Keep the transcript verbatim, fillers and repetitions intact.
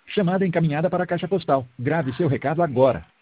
Chamada encaminhada para a caixa postal. Grave seu recado agora.